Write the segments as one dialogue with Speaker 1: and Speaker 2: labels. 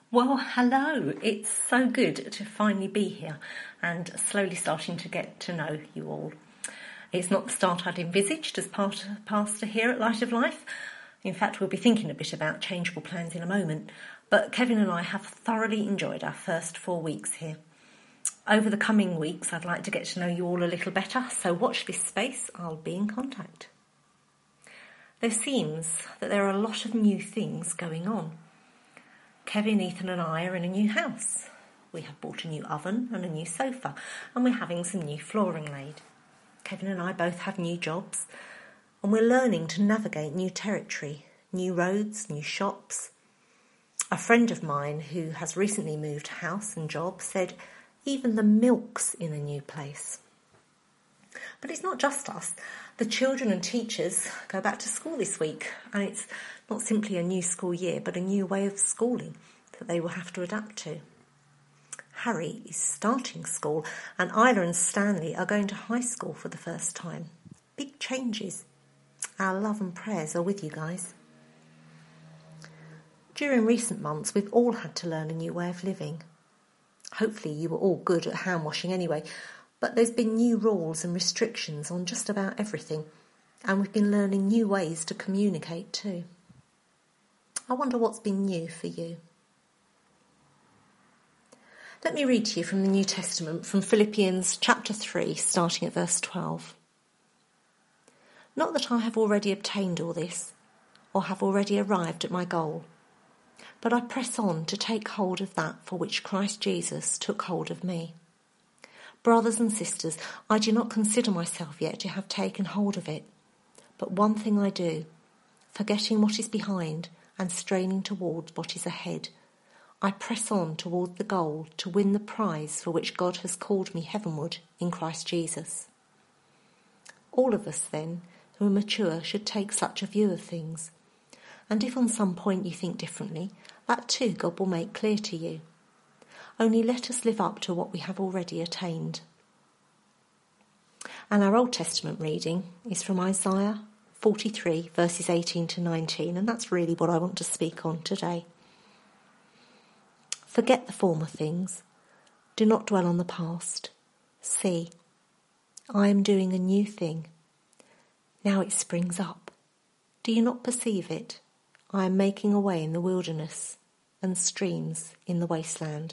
Speaker 1: Well, hello. It's so good to finally be here and slowly starting to get to know you all. It's not the start I'd envisaged as pastor here at Light of Life. In fact, we'll be thinking a bit about changeable plans in a moment, but Kevin and I have thoroughly enjoyed our first 4 weeks here. Over the coming weeks, I'd like to get to know you all a little better, so watch this space. I'll be in contact. There seems that there are a lot of new things going on. Kevin, Ethan and I are in a new house. We have bought a new oven and a new sofa, and we're having some new flooring laid. Kevin and I both have new jobs, and we're learning to navigate new territory, new roads, new shops. A friend of mine who has recently moved house and job said even the milk's in a new place. But it's not just us. The children and teachers go back to school this week, and it's not simply a new school year, but a new way of schooling that they will have to adapt to. Harry is starting school, and Isla and Stanley are going to high school for the first time. Big changes. Our love and prayers are with you guys. During recent months, we've all had to learn a new way of living. Hopefully you were all good at hand washing anyway, but there's been new rules and restrictions on just about everything, and we've been learning new ways to communicate too. I wonder what's been new for you. Let me read to you from the New Testament, from Philippians chapter 3, starting at verse 12. Not that I have already obtained all this, or have already arrived at my goal, but I press on to take hold of that for which Christ Jesus took hold of me. Brothers and sisters, I do not consider myself yet to have taken hold of it, but one thing I do, forgetting what is behind and straining towards what is ahead, I press on toward the goal to win the prize for which God has called me heavenward in Christ Jesus. All of us, then, who are mature should take such a view of things. And if on some point you think differently, that too God will make clear to you. Only let us live up to what we have already attained. And our Old Testament reading is from Isaiah 43, verses 18 to 19, and that's really what I want to speak on today. Forget the former things. Do not dwell on the past. See, I am doing a new thing. Now it springs up. Do you not perceive it? I am making a way in the wilderness and streams in the wasteland.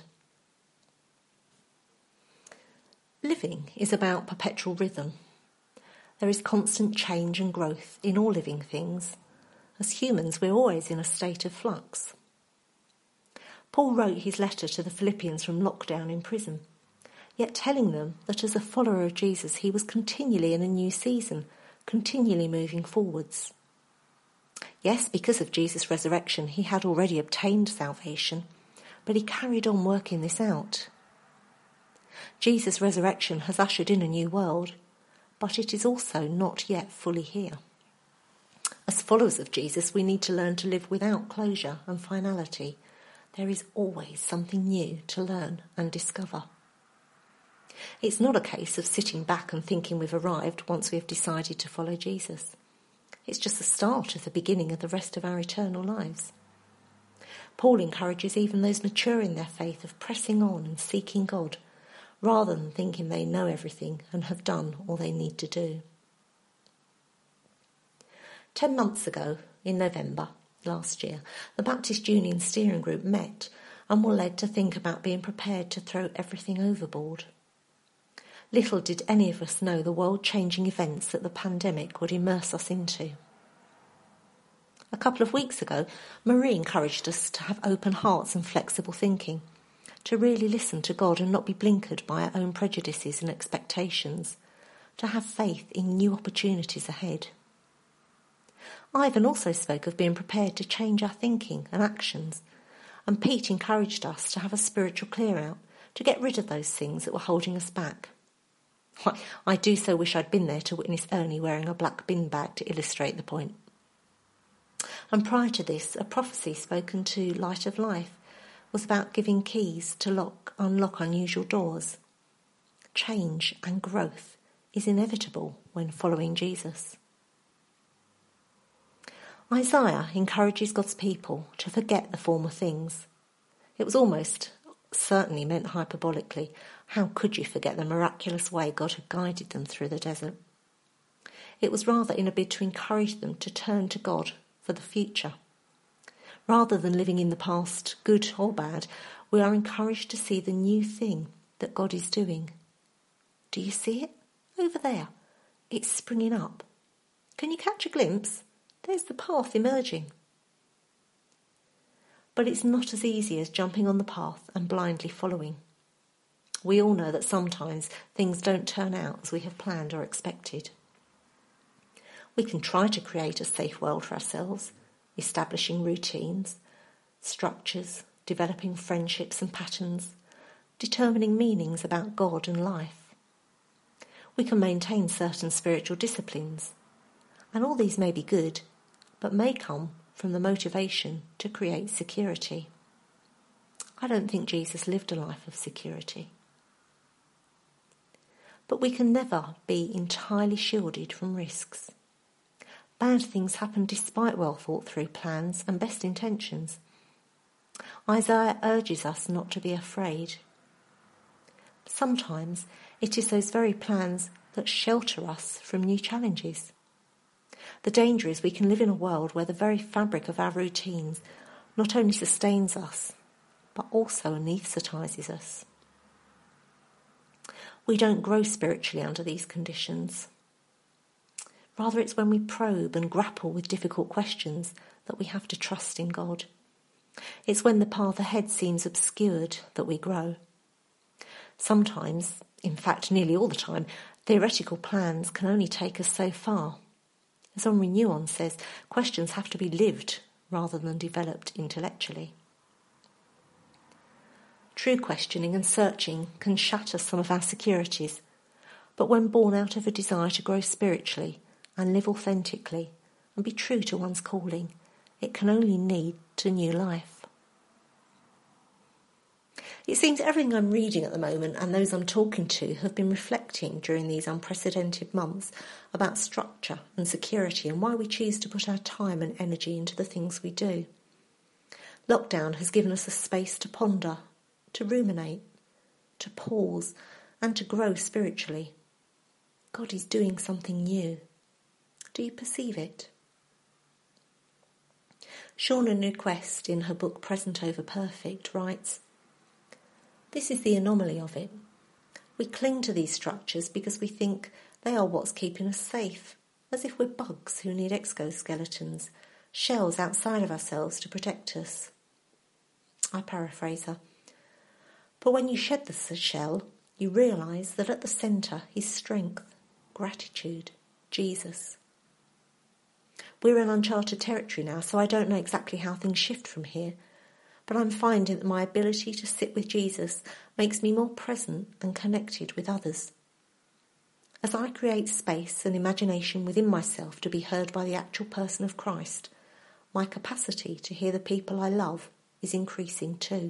Speaker 1: Living is about perpetual rhythm. There is constant change and growth in all living things. As humans, we're always in a state of flux. Paul wrote his letter to the Philippians from lockdown in prison, yet telling them that as a follower of Jesus, he was continually in a new season, continually moving forwards. Yes, because of Jesus' resurrection, he had already obtained salvation, but he carried on working this out. Jesus' resurrection has ushered in a new world, but it is also not yet fully here. As followers of Jesus, we need to learn to live without closure and finality. There is always something new to learn and discover. It's not a case of sitting back and thinking we've arrived once we have decided to follow Jesus. It's just the start of the beginning of the rest of our eternal lives. Paul encourages even those mature in their faith of pressing on and seeking God, rather than thinking they know everything and have done all they need to do. 10 months ago, in November last year, the Baptist Union Steering Group met and were led to think about being prepared to throw everything overboard. Little did any of us know the world-changing events that the pandemic would immerse us into. A couple of weeks ago, Marie encouraged us to have open hearts and flexible thinking, to really listen to God and not be blinkered by our own prejudices and expectations, to have faith in new opportunities ahead. Ivan also spoke of being prepared to change our thinking and actions, and Pete encouraged us to have a spiritual clear-out, to get rid of those things that were holding us back. I do so wish I'd been there to witness Ernie wearing a black bin bag to illustrate the point. And prior to this, a prophecy spoken to Light of Life was about giving keys to unlock unusual doors. Change and growth is inevitable when following Jesus. Isaiah encourages God's people to forget the former things. It was almost certainly meant hyperbolically. How could you forget the miraculous way God had guided them through the desert? It was rather in a bid to encourage them to turn to God for the future. Rather than living in the past, good or bad, we are encouraged to see the new thing that God is doing. Do you see it? Over there. It's springing up. Can you catch a glimpse? There's the path emerging. But it's not as easy as jumping on the path and blindly following. We all know that sometimes things don't turn out as we have planned or expected. We can try to create a safe world for ourselves, establishing routines, structures, developing friendships and patterns, determining meanings about God and life. We can maintain certain spiritual disciplines, and all these may be good, but may come from the motivation to create security. I don't think Jesus lived a life of security. But we can never be entirely shielded from risks. Bad things happen despite well thought through plans and best intentions. Isaiah urges us not to be afraid. Sometimes it is those very plans that shelter us from new challenges. The danger is we can live in a world where the very fabric of our routines not only sustains us, but also anaesthetises us. We don't grow spiritually under these conditions. Rather, it's when we probe and grapple with difficult questions that we have to trust in God. It's when the path ahead seems obscured that we grow. Sometimes, in fact nearly all the time, theoretical plans can only take us so far. As Henri Nouwen says, questions have to be lived rather than developed intellectually. True questioning and searching can shatter some of our securities, but when born out of a desire to grow spiritually and live authentically and be true to one's calling, it can only lead to new life. It seems everything I'm reading at the moment and those I'm talking to have been reflecting during these unprecedented months about structure and security and why we choose to put our time and energy into the things we do. Lockdown has given us a space to ponder, to ruminate, to pause and to grow spiritually. God is doing something new. Do you perceive it? Shauna Newquest, in her book Present Over Perfect, writes, "This is the anomaly of it. We cling to these structures because we think they are what's keeping us safe, as if we're bugs who need exoskeletons, shells outside of ourselves to protect us." I paraphrase her. But when you shed the shell, you realise that at the centre is strength, gratitude, Jesus. We're in uncharted territory now, so I don't know exactly how things shift from here, but I'm finding that my ability to sit with Jesus makes me more present and connected with others. As I create space and imagination within myself to be heard by the actual person of Christ, my capacity to hear the people I love is increasing too.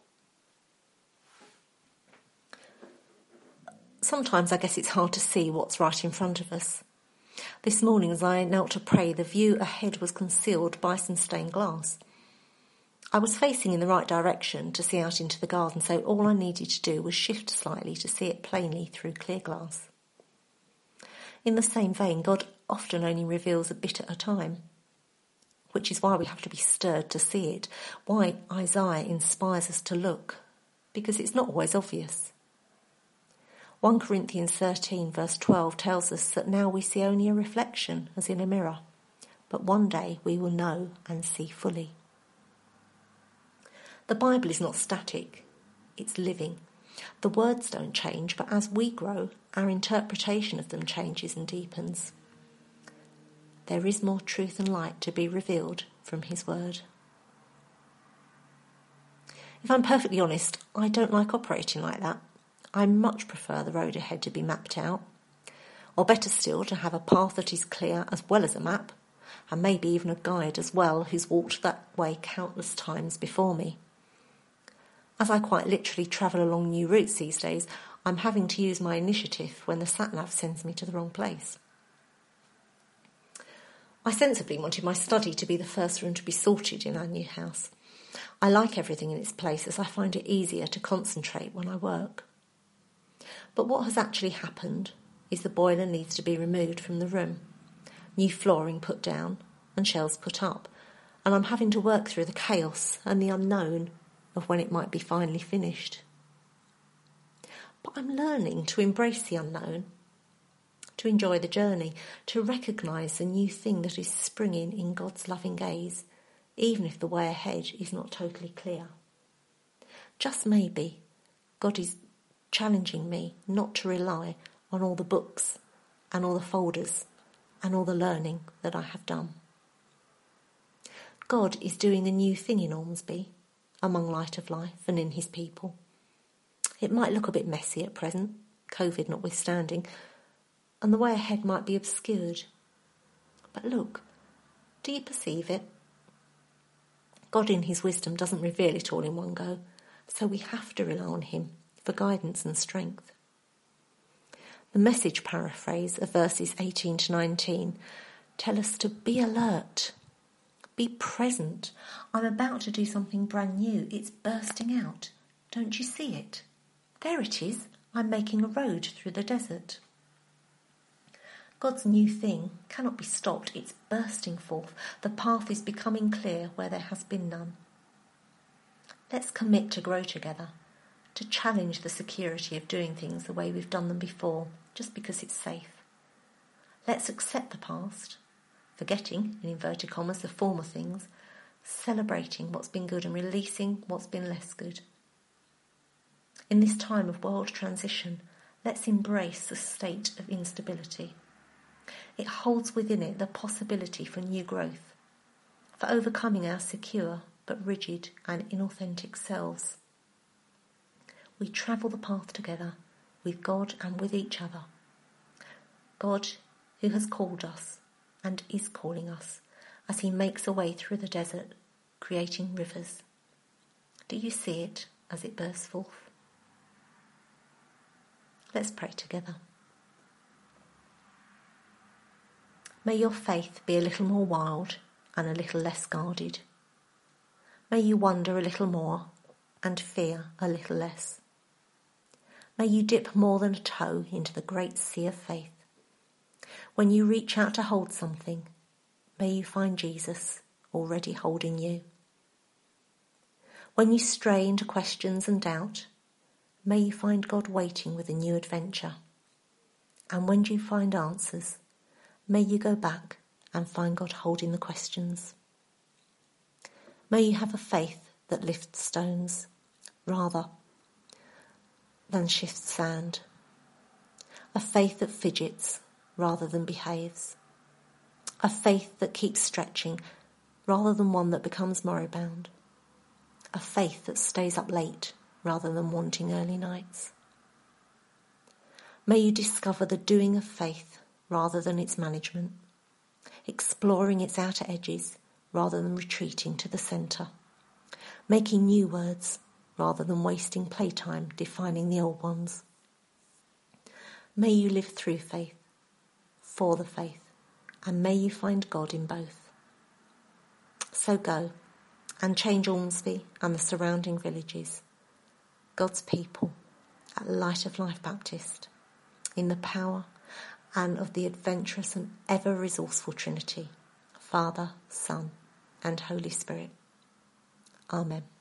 Speaker 1: Sometimes I guess it's hard to see what's right in front of us. This morning as I knelt to pray, the view ahead was concealed by some stained glass. I was facing in the right direction to see out into the garden, so all I needed to do was shift slightly to see it plainly through clear glass. In the same vein, God often only reveals a bit at a time, which is why we have to be stirred to see it, why Isaiah inspires us to look, because it's not always obvious. 1 Corinthians 13 verse 12 tells us that now we see only a reflection as in a mirror, but one day we will know and see fully. The Bible is not static, it's living. The words don't change, but as we grow, our interpretation of them changes and deepens. There is more truth and light to be revealed from his word. If I'm perfectly honest, I don't like operating like that. I much prefer the road ahead to be mapped out, or better still, to have a path that is clear as well as a map, and maybe even a guide as well who's walked that way countless times before me. As I quite literally travel along new routes these days, I'm having to use my initiative when the sat-nav sends me to the wrong place. I sensibly wanted my study to be the first room to be sorted in our new house. I like everything in its place as I find it easier to concentrate when I work. But what has actually happened is the boiler needs to be removed from the room, new flooring put down and shelves put up, and I'm having to work through the chaos and the unknown of when it might be finally finished. But I'm learning to embrace the unknown, to enjoy the journey, to recognise the new thing that is springing in God's loving gaze, even if the way ahead is not totally clear. Just maybe God is challenging me not to rely on all the books and all the folders and all the learning that I have done. God is doing a new thing in Ormsby, among Light of Life and in his people. It might look a bit messy at present, COVID notwithstanding, and the way ahead might be obscured. But look, do you perceive it? God in his wisdom doesn't reveal it all in one go, so we have to rely on him for guidance and strength. The Message paraphrase of verses 18 to 19 tell us to be alert, be present. I'm about to do something brand new. It's bursting out. Don't you see it? There it is. I'm making a road through the desert. God's new thing cannot be stopped. It's bursting forth. The path is becoming clear where there has been none. Let's commit to grow together, to challenge the security of doing things the way we've done them before, just because it's safe. Let's accept the past, forgetting, in inverted commas, the former things, celebrating what's been good and releasing what's been less good. In this time of world transition, let's embrace the state of instability. It holds within it the possibility for new growth, for overcoming our secure but rigid and inauthentic selves. We travel the path together with God and with each other. God who has called us and is calling us as he makes a way through the desert, creating rivers. Do you see it as it bursts forth? Let's pray together. May your faith be a little more wild and a little less guarded. May you wonder a little more and fear a little less. May you dip more than a toe into the great sea of faith. When you reach out to hold something, may you find Jesus already holding you. When you stray into questions and doubt, may you find God waiting with a new adventure. And when you find answers, may you go back and find God holding the questions. May you have a faith that lifts stones rather than shifts sand. A faith that fidgets rather than behaves. A faith that keeps stretching rather than one that becomes moribund. A faith that stays up late rather than wanting early nights. May you discover the doing of faith rather than its management, exploring its outer edges rather than retreating to the centre, making new words rather than wasting playtime defining the old ones. May you live through faith, for the faith, and may you find God in both. So go and change Ormsby and the surrounding villages, God's people at Light of Life Baptist, in the power and of the adventurous and ever-resourceful Trinity, Father, Son, and Holy Spirit. Amen.